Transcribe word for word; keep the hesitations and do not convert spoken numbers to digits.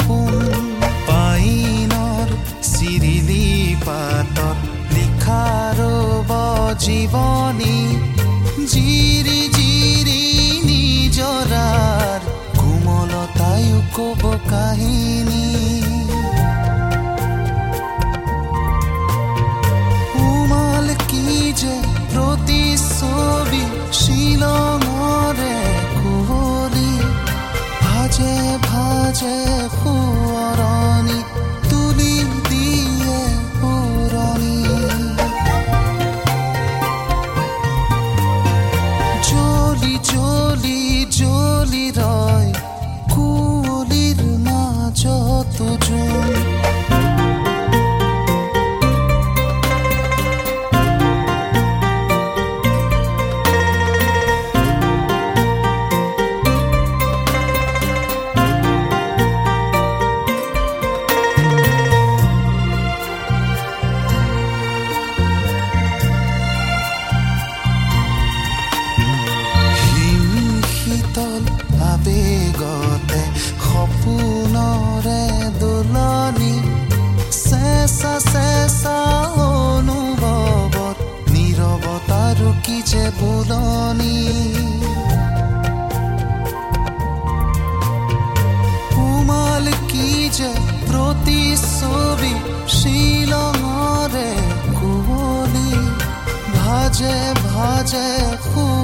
সপোন পাইনৰ চিৰিলি পাতত লিখা ৰব জীৱনী জিৰি জিৰি নিজৰাৰ কোমলতায়ো কব কাহিনী উমাল কি যে প্ৰতিচ্ছবি শিলঙৰে কুঁৱলী ভাজে ভাজে সোঁৱৰণি তুলি দিয়ে পুৰণি জ্বলি জ্বলি জ্বলি ৰয় কুঁৱলীৰ মাজত জোন আবেগতে সপোনৰে দোলনি চেঁচা চেঁচা অনুভৱত নীৰৱতাৰো কি যে বোলনি উমাল কি যে প্ৰতিচ্ছবি শিলঙৰে কুঁৱলী ভাজে ভাজে